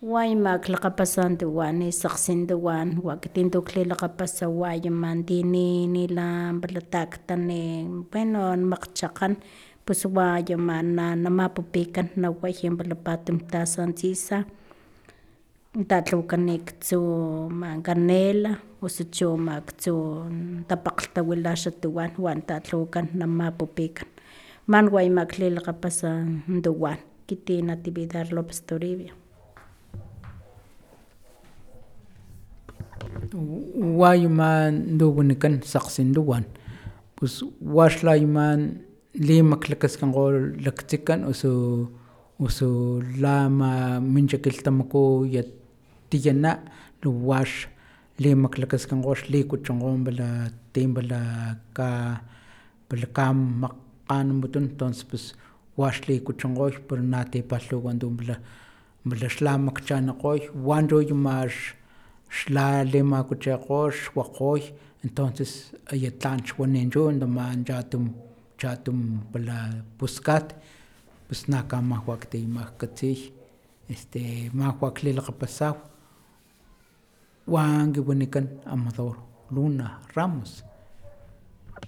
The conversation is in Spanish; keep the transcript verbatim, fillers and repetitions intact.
Waymak laqapasantiwan saqsintawan wakitintukli laqapasa wayman tini nilan palataktani bueno maqchaqan pues wayman na namapupikan naway palapatun tasantzisa tatlawakani ktsu man canela osucho ma ktsu tapakglhtawila xatuwan wan tatlawakan namapupikan man waymak lilakgapasa tuwan kiti natividad lopez toribio. Wayman tu wanikan sakgsintuwan pus waxlayman limaklakaskankgo laktsikan osu osu lama mincha kilhtamaku ya tiyana luwax limaklakaskankgo xlikuchunkgo pala tin pala ka pala kamakganuputun tonces pus wax likuchunkgoy pero natipalhuwa tu pala pala xla makchanikgoy wanchu aya max xla limakuchikgo xwakgoy entonces aya tlan xwaninchu naman chatum chatum pala puskat pus nakamajwaktiyamak katsiy este majwak lilakgapasaw wanki wanikan amador luna ramos.